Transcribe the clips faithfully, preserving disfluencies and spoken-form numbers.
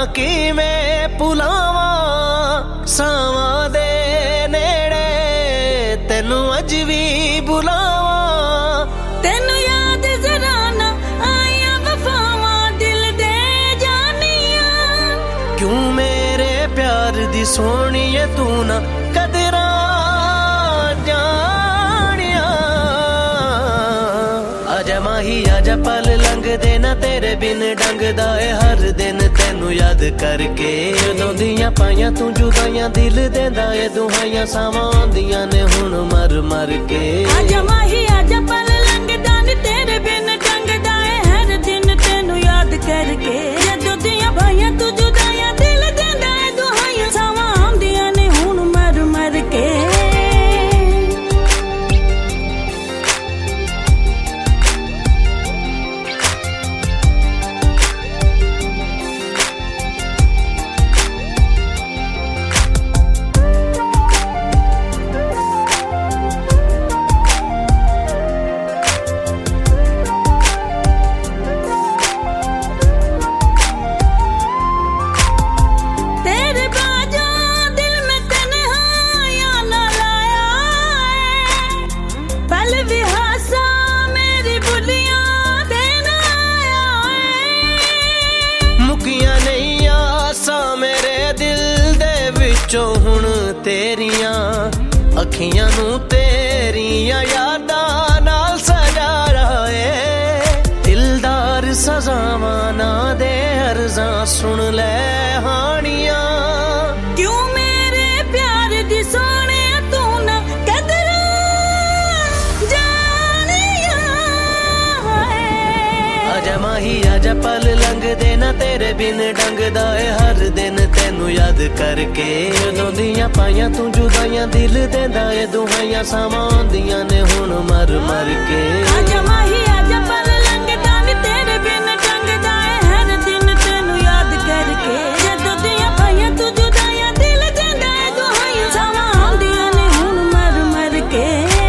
ਕਿਵੇਂ ਭੁਲਾਵਾਂ ਸਾਵਾਂ ਦੇ ਨੇੜੇ ਤੈਨੂੰ ਅੱਜ ਵੀ ਬੁਲਾਵਾਂ। ਤੈਨੂੰ ਯਾਦ ਜ਼ਰਾ ਨਾ ਆਈਆਂ ਵਫਾਵਾਂ ਦਿਲ ਦੇ ਜਾਨੀਆਂ। ਕਿਉਂ ਮੇਰੇ ਪਿਆਰ ਦੀ ਸੋਹਣੀਏ ਤੂੰ ਨਾ ਕਦਰਾਂ ਜਾਣਿਆ। ਆਜਾ ਮਾਹੀ ਆਜਾ ਪਲ ਲੰਘਦੇ ਨਾ ਤੇਰੇ ਬਿਨ ਡੰਗਦਾ ਏ ਹਰ ਦਿਨ ਤੈਨੂੰ ਯਾਦ ਕਰਕੇ। ਉਦੋਂ ਦੀਆਂ ਪਾਈਆਂ ਤੂੰ ਜੁਦਾਈਆਂ ਦਿਲ ਦੇਂਦਾ ਏ ਦੁਹਾਈਆਂ ਸਾਵਾਂ ਆਉਂਦੀਆਂ ਨੇ ਹੁਣ ਮਰ ਮਰ ਕੇ। ਆਜਾ ਮਾਹੀ ਆਜਾ ਪਲ ਲੰਘਦਾ ਨੀ ਤੇਰੇ ਬਿਨ ਡੰਗਦਾ ਏ ਹਰ ਦਿਨ ਤੈਨੂੰ ਯਾਦ ਕਰਕੇ। ਜਦੋਂ ਦੀਆਂ ਪਾਈਆਂ ਤੂੰ ਜੁਦਾਈਆਂ ਦਿਲ ਦੇਂਦਾ ਏ ਦੁਹਾਈਆਂ ਸਾਵਾਂ ਆਉਂਦੀਆਂ ਨੇ ਹੁਣ ਮਰ ਮਰ ਕੇ। ਵਿੱਚੋਂ ਹੁਣ ਤੇਰੀਆਂ ਅੱਖੀਆਂ ਨੂੰ ਤੇਰੀਆਂ ਯਾਦਾਂ ਨਾਲ ਸਜਾਇਆ ਏ। ਦਿਲਦਾਰ ਸਜ਼ਾਵਾਂ ਨਾ ਦੇ ਅਰਜ਼ਾਂ ਸੁਣ ਲੈ ਹਾਣੀਆਂ। ਕਿਉਂ ਮੇਰੇ ਪਿਆਰ ਦੀ ਸੋਹਣਿਆ ਤੂੰ ਨਾ ਕਦਰਾਂ ਜਾਣਿਆ। ਆਜਾ ਮਾਹੀ ਆਜਾ ਪਲ ਲੰਘਦੇ ਨਾ ਤੇਰੇ ਬਿਨ ਡੰਗਦਾ ਏ ਹਰ ਦਿਨ ਤੈਨੂੰ ਯਾਦ ਕਰਕੇ। ਉਦੋਂ ਦੀਆਂ ਪਾਈਆਂ ਤੂੰ ਜੁਦਾਈਆਂ ਦਿਲ ਦੇਂਦਾ ਏ ਦੁਹਾਈਆਂ ਸਾਵਾਂ ਆਉਂਦੀਆਂ ਨੇ ਹੁਣ ਮਰ ਮਰ ਕੇ। ਆਜਾ ਮਾਹੀ ਆਜਾ ਪਲ ਲੰਘਦਾ ਨੀ ਤੇਰੇ ਬਿਨ ਡੰਗਦਾ ਏ ਹਰ ਦਿਨ ਤੈਨੂੰ ਯਾਦ ਕਰਕੇ। ਜਦੋਂ ਦੀਆਂ ਪਾਈਆਂ ਤੂੰ ਜੁਦਾਈਆਂ ਦਿਲ ਦੇਂਦਾ ਏ ਦੁਹਾਈਆਂ ਸਾਵਾਂ ਆਉਂਦੀਆਂ ਨੇ ਹੁਣ ਮਰ ਮਰ ਕੇ।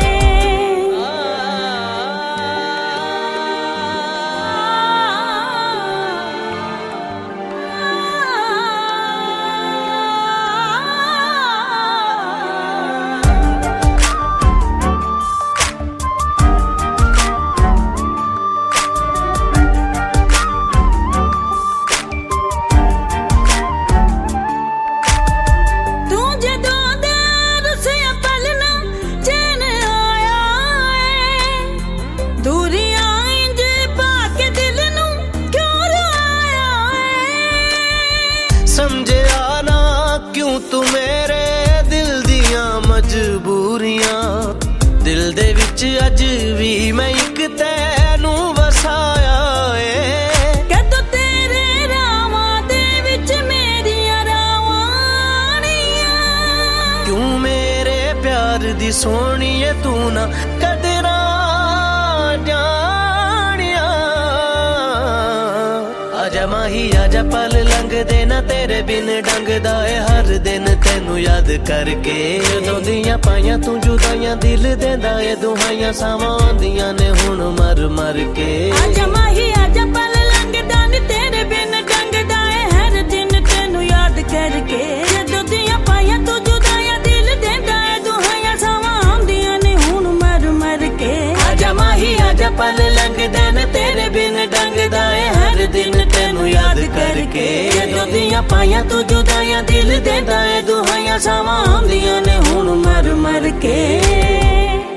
ਸਮਝਿਆ ਨਾ ਕਿਉਂ ਤੂੰ ਮੇਰੇ ਦਿਲ ਦੀਆਂ ਮਜਬੂਰੀਆਂ। ਦਿਲ ਦੇ ਵਿੱਚ ਅੱਜ ਵੀ ਮੈਂ ਇੱਕ ਤੈਨੂੰ ਵਸਾਇਆ ਏ। ਕਦੋਂ ਤੇਰੇ ਰਾਵਾਂ ਦੇ ਵਿੱਚ ਮੇਰੀਆਂ ਰਾਵਾਂ ਨੀਆਂ। ਕਿਉਂ ਮੇਰੇ ਪਿਆਰ ਦੀ ਸੋਹਣੀਏ ਤੂੰ ਨਾ ਕਦਰਾਂ ਜਾਣਿਆ। ਆਜਾ ਮਾਹੀ ਆਜਾ ਪਲ ਲੰਘਦੇ ਨਾ ਤੇਰੇ ਬਿਨ ਡੰਗਦਾ ਏ ਹਰ ਦਿਨ ਤੈਨੂੰ ਯਾਦ ਕਰਕੇ। ਉਦੋਂ ਦੀਆਂ ਪਾਈਆਂ ਤੂੰ ਜੁਦਾਈਆਂ ਦਿਲ ਦੇਂਦਾ ਏ ਦੁਹਾਈਆਂ ਸਾਵਾਂ ਆਉਂਦੀਆਂ ਨੇ ਹੁਣ ਮਰ ਮਰ ਕੇ। ਆਜਾ ਮਾਹੀ ਆਜਾ ਪਲ ਲੰਘਦਾ ਨੀ ਤੇਰੇ ਬਿਨ ਡੰਗਦਾ ਏ ਹਰ ਦਿਨ ਤੈਨੂੰ ਯਾਦ ਕਰਕੇ। ਜਦੋਂ ਦੀਆਂ ਪਾਈਆਂ ਤੂੰ ਜੁਦਾਈਆਂ ਦਿਲ ਦੇਂਦਾ ਏ ਦੁਹਾਈਆਂ ਸਾਵਾਂ ਆਉਂਦੀਆਂ ਨੇ ਹੁਣ ਮਰ ਮਰ ਕੇ। ਆਜਾ ਮਾਹੀ ਆਜਾ ਪਲ ਲੰਘਦਾ ਨੀ ਤੇਰੇ ਬਿਨ ਡੰਗਦਾ ਏ ਹਰ ਦਿਨ ਤੈਨੂੰ ਯਾਦ ਕਰਕੇ। ਜਦੋਂ ਦੀਆਂ ਪਾਈਆਂ ਤੂੰ ਜੁਦਾਈਆਂ ਦਿਲ ਦੇਂਦਾ ਏ ਦੁਹਾਈਆਂ ਸਾਵਾਂ ਆਉਂਦੀਆਂ ਨੇ ਹੁਣ ਮਰ ਮਰ ਕੇ।